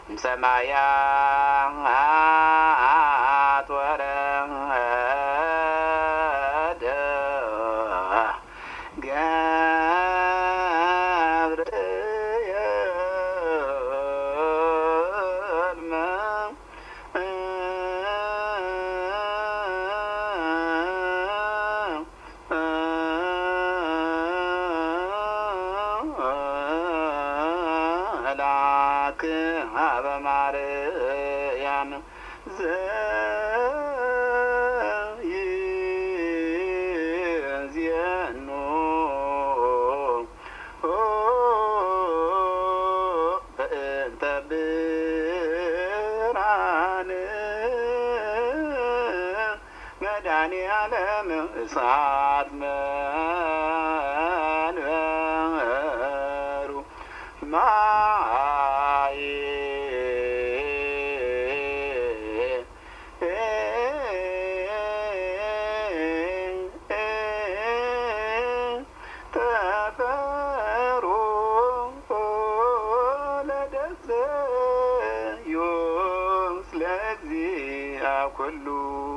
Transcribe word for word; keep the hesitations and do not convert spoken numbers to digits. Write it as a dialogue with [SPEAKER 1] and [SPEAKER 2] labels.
[SPEAKER 1] ሰማያት ወረደ ገብርኤል መልአክ ሀበ ማርያም ዘይእዜኑ በእንተ ብርሃን መድኃኔዓለም እሳት መንበሩ ማየ ተፈሩ ለደሰዩ ስለዚያ ኩሉ